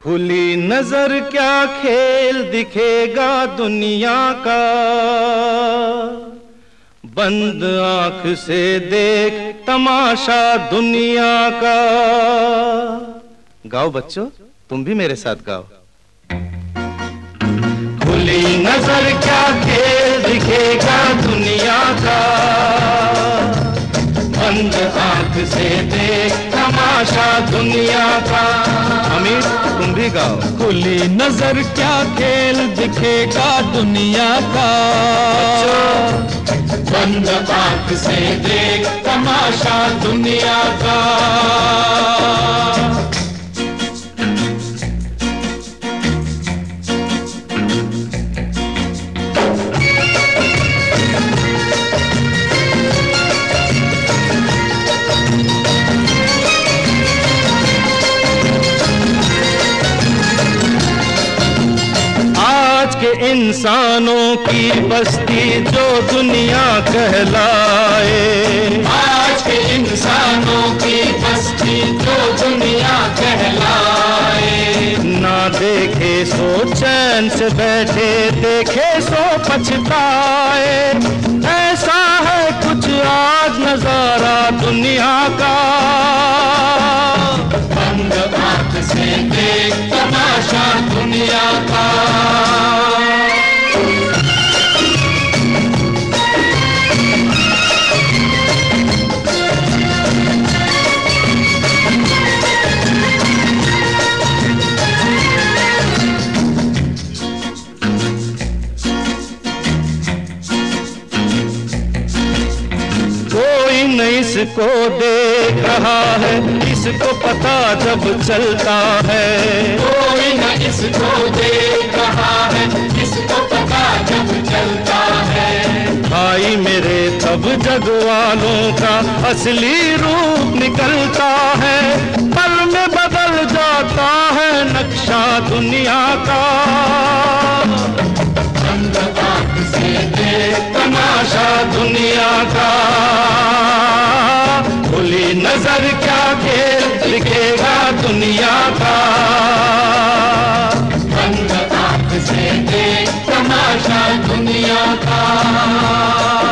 खुली नजर क्या खेल दिखेगा दुनिया का, बंद आंख से देख तमाशा दुनिया का। गाओ बच्चों, तुम भी मेरे साथ गाओ। खुली नजर क्या खेल दिखेगा दुनिया का, बंद आंख से देख तमाशा दुनिया का। अमीर, तुम भी गाओ। खुली नजर क्या खेल दिखेगा दुनिया का, बंद आंख से देख तमाशा दुनिया का। के इंसानों की बस्ती जो दुनिया कहलाए, आज के इंसानों की बस्ती जो दुनिया कहलाए। ना देखे सो चैन से बैठे, देखे सो पछताए। ऐसा है कुछ आज नजारा दुनिया का, बंद आंख से देख तमाशा दुनिया का। कोई न इसको देख रहा है, इसको पता जब चलता है। कोई न इसको देख रहा है, इसको पता जब चलता है। भाई मेरे तब जग वालों का असली रूप निकलता है। पल में बदल जाता है नक्शा दुनिया का, बंद आंख से देख तमाशा दुनिया का। खुली नजर क्या खेल दिखेगा दुनिया का, बंद आंख से देख तमाशा दुनिया का।